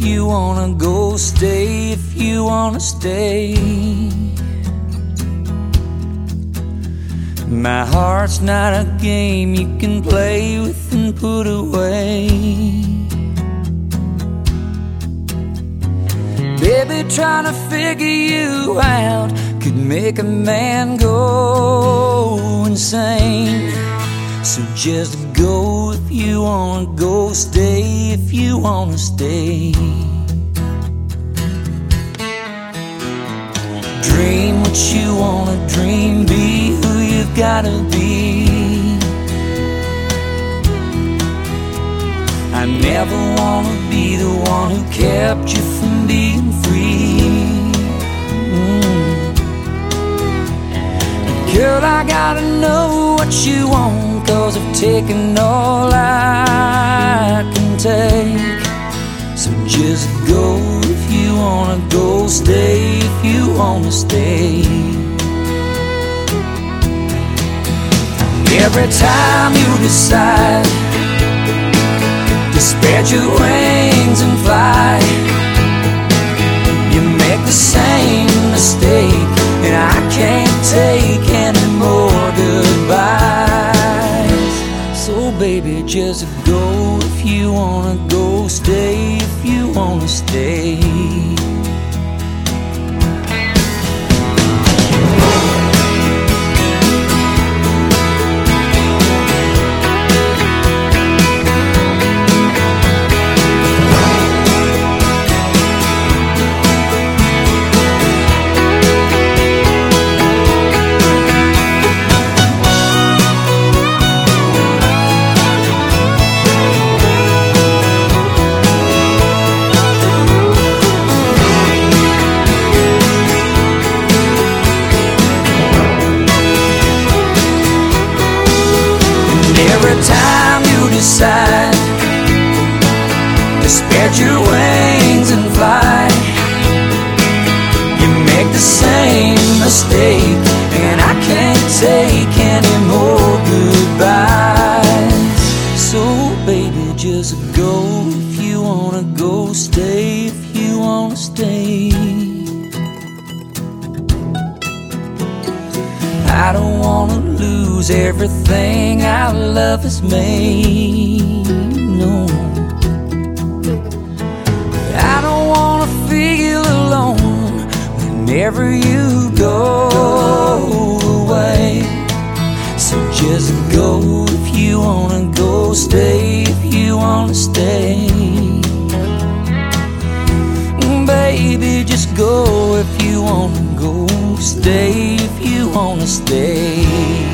you wanna go, stay if you wanna stay. My heart's not a game you can play with and put away. Baby, trying to figure you out could make a man go insane. So just go if you wanna go, stay if you wanna stay. Dream what you wanna dream, be who you've gotta be. I never wanna be the one who kept you from being free. Girl, I gotta know what you want, 'cause I've taken all I can take. So just go if you wanna go, stay if you wanna stay. Every time you decide to spread your wings and fly, you make the same mistake, and I can't take any more goodbyes. So baby, just go if you wanna go, stay if you wanna stay. Every time you decide to spread your wings and fly, you make the same mistake, and I can't take any more goodbyes. So baby, just go if you wanna go, stay if you wanna stay. I don't wanna lose everything our love has made, no. I don't wanna feel alone whenever you go away. So just go if you wanna go, stay if you wanna stay. Baby, just go if you wanna go, stay if you wanna stay.